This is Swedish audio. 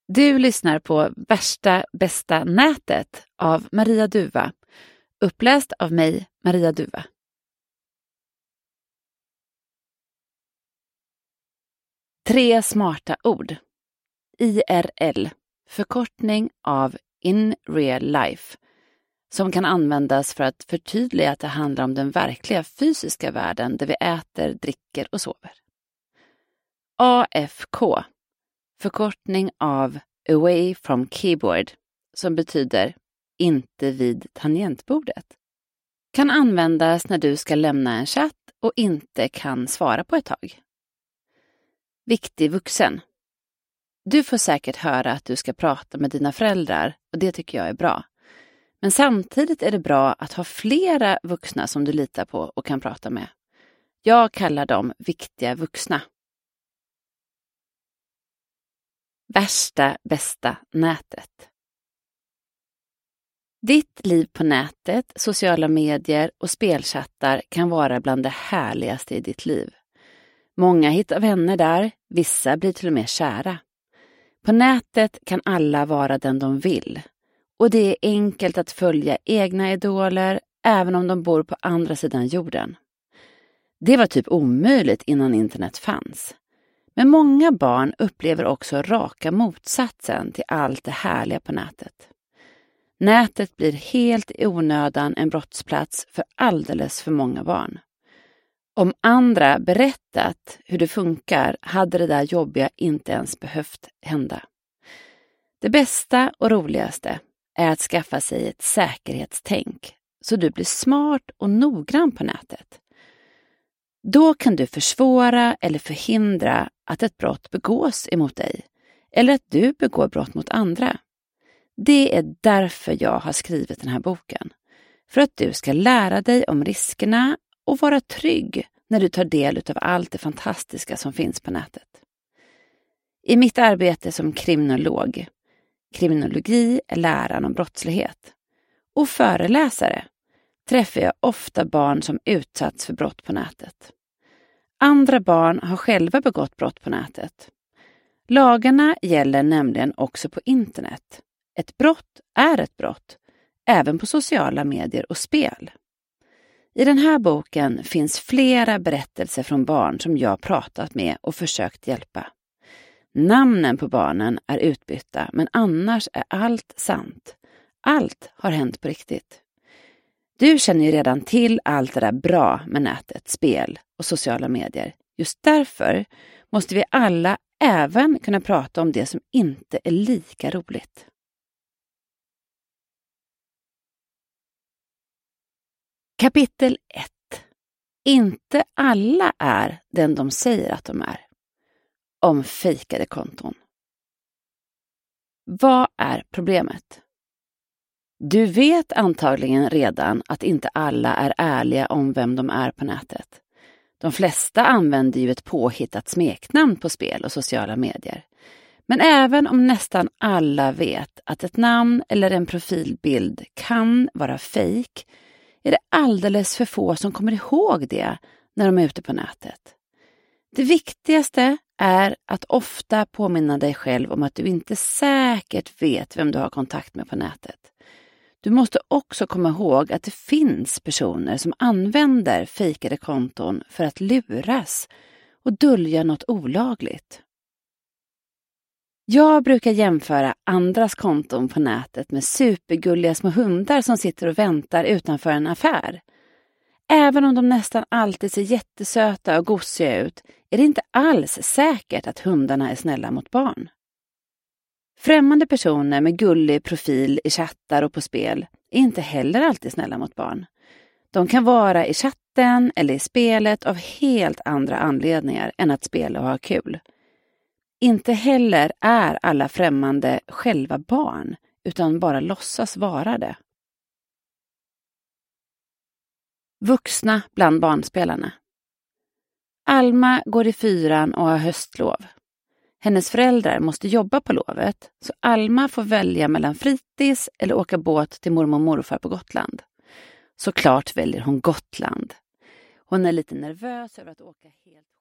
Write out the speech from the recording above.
Du lyssnar på Värsta bästa nätet av Maria Duva, uppläst av mig, Maria Duva. Tre smarta ord. IRL, förkortning av In Real Life, som kan användas för att förtydliga att det handlar om den verkliga fysiska världen där vi äter, dricker och sover. AFK, förkortning av Away from Keyboard, som betyder inte vid tangentbordet. Kan användas när du ska lämna en chatt och inte kan svara på ett tag. Viktig vuxen. Du får säkert höra att du ska prata med dina föräldrar och det tycker jag är bra. Men samtidigt är det bra att ha flera vuxna som du litar på och kan prata med. Jag kallar dem viktiga vuxna. Värsta bästa nätet. Ditt liv på nätet, sociala medier och spelchattar kan vara bland det härligaste i ditt liv. Många hittar vänner där, vissa blir till och med kära. På nätet kan alla vara den de vill. Och det är enkelt att följa egna idoler även om de bor på andra sidan jorden. Det var typ omöjligt innan internet fanns. Men många barn upplever också raka motsatsen till allt det härliga på nätet. Nätet blir helt i onödan en brottsplats för alldeles för många barn. Om andra berättat hur det funkar hade det där jobbiga inte ens behövt hända. Det bästa och roligaste är att skaffa sig ett säkerhetstänk så du blir smart och noggrann på nätet. Då kan du försvåra eller förhindra att ett brott begås emot dig eller att du begår brott mot andra. Det är därför jag har skrivit den här boken. För att du ska lära dig om riskerna och vara trygg när du tar del av allt det fantastiska som finns på nätet. I mitt arbete som kriminolog, kriminologi är läran om brottslighet, och föreläsare träffar jag ofta barn som utsatts för brott på nätet. Andra barn har själva begått brott på nätet. Lagarna gäller nämligen också på internet. Ett brott är ett brott, även på sociala medier och spel. I den här boken finns flera berättelser från barn som jag pratat med och försökt hjälpa. Namnen på barnen är utbytta, men annars är allt sant. Allt har hänt på riktigt. Du känner ju redan till allt det där bra med nätet, spel och sociala medier. Just därför måste vi alla även kunna prata om det som inte är lika roligt. Kapitel 1. Inte alla är den de säger att de är. Om fejkade konton. Vad är problemet? Du vet antagligen redan att inte alla är ärliga om vem de är på nätet. De flesta använder ju ett påhittat smeknamn på spel och sociala medier. Men även om nästan alla vet att ett namn eller en profilbild kan vara fejk, är det alldeles för få som kommer ihåg det när de är ute på nätet. Det viktigaste är att ofta påminna dig själv om att du inte säkert vet vem du har kontakt med på nätet. Du måste också komma ihåg att det finns personer som använder fejkade konton för att luras och dölja något olagligt. Jag brukar jämföra andras konton på nätet med supergulliga små hundar som sitter och väntar utanför en affär. Även om de nästan alltid ser jättesöta och gosiga ut är det inte alls säkert att hundarna är snälla mot barn. Främmande personer med gullig profil i chattar och på spel är inte heller alltid snälla mot barn. De kan vara i chatten eller i spelet av helt andra anledningar än att spela och ha kul. Inte heller är alla främmande själva barn utan bara låtsas vara det. Vuxna bland barnspelarna. Alma går i 4:an och har höstlov. Hennes föräldrar måste jobba på lovet så Alma får välja mellan fritids eller åka båt till mormor och morfar på Gotland. Såklart väljer hon Gotland. Hon är lite nervös över att åka helt